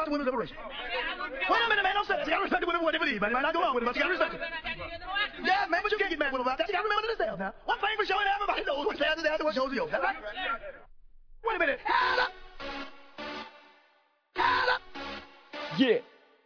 respect the women's liberation. Wait a minute, man, don't say that. You gotta respect the women for what they believe, man. You might not go on with it, but you gotta respect it. Yeah, man, but you can't get mad with them about that. You gotta remember this stuff now. One thing for sure, and everybody knows what stands is after what shows is yours. That's right. Wait a minute. Yeah.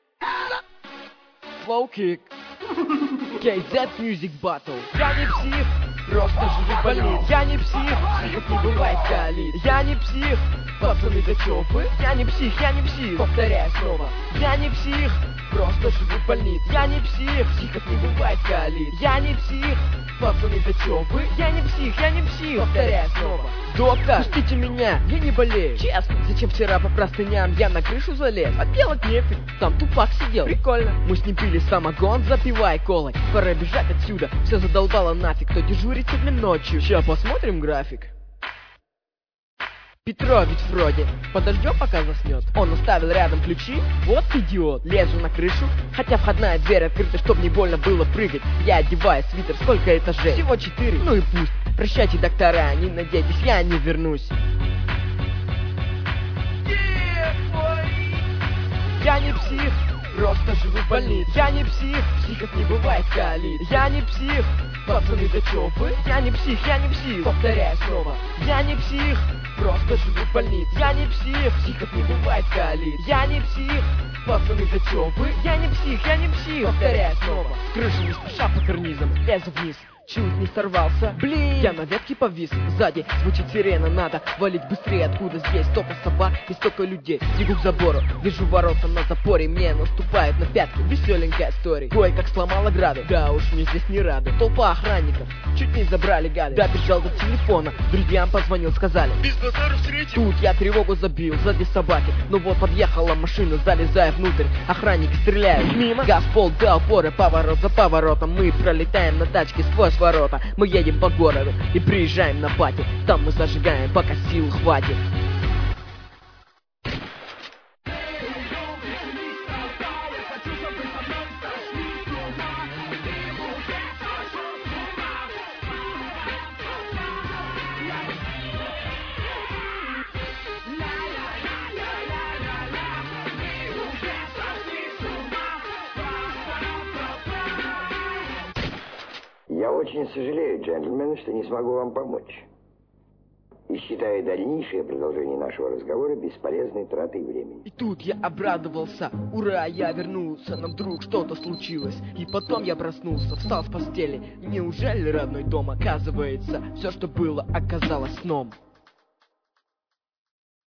Flow kick. KZ Music Battle. Я не псих, просто живу в больнице. Я не псих, психов не бывает калит. Я не псих, пацаны, да чё вы? Я не псих, повторяю снова. Я не псих, просто живу в больнице. Я не псих, психов не бывает калит. Я не псих, пацаны, да чё вы? Я не псих, повторяю снова. Доктор, пустите меня, я не болею. Честно, зачем вчера по простыням я на крышу залез? А делать нефиг, там тупак сидел. Прикольно, мы с ним пили самогон, запивая колой. Пора бежать отсюда, все задолбало нафиг. Кто дежурит сегодня ночью? Ща посмотрим график. Петрович вроде, подождем пока заснет. Он оставил рядом ключи, вот идиот. Лезу на крышу, хотя входная дверь открыта, чтоб не больно было прыгать. Я одеваю свитер, сколько этажей? Всего 4, ну и пусть. Прощайте, доктора, не надейтесь, я не вернусь. Я не псих, просто живу в больнице. Я не псих, психов не бывает калит. Я не псих, пацаны, да чё вы? Я не псих, повторяю снова. Я не псих, просто живу в больнице. Я не псих, психов не бывает калит. Я не псих, пацаны, да чё вы? Я не псих, повторяю снова. С крыши не спеша по карнизам, лезу вниз. Чуть не сорвался, блин, я на ветке повис. Сзади звучит сирена, надо валить быстрее. Откуда здесь столько собак и столько людей? Бегу к забору, вижу ворота на запоре. Мне наступают на пятки, веселенькая история. Кое-как сломал ограду, да уж мне здесь не рады. Толпа охранников, чуть не забрали гады. Добежал до телефона, друзьям позвонил, сказали: без базара встретим. Тут я тревогу забил, сзади собаки. Ну вот подъехала машина, залезая внутрь. Охранники стреляют мимо, газ в пол до опоры. Поворот за поворотом, мы пролетаем на тачке сквозь ворота. Мы едем по городу и приезжаем на пати. Там мы зажигаем, пока сил хватит. Я очень сожалею, джентльмены, что не смогу вам помочь. И считаю дальнейшее продолжение нашего разговора бесполезной тратой времени. И тут я обрадовался. Ура, я вернулся. Но вдруг что-то случилось. И потом я проснулся, встал с постели. Неужели родной дом? Оказывается, все, что было, оказалось сном.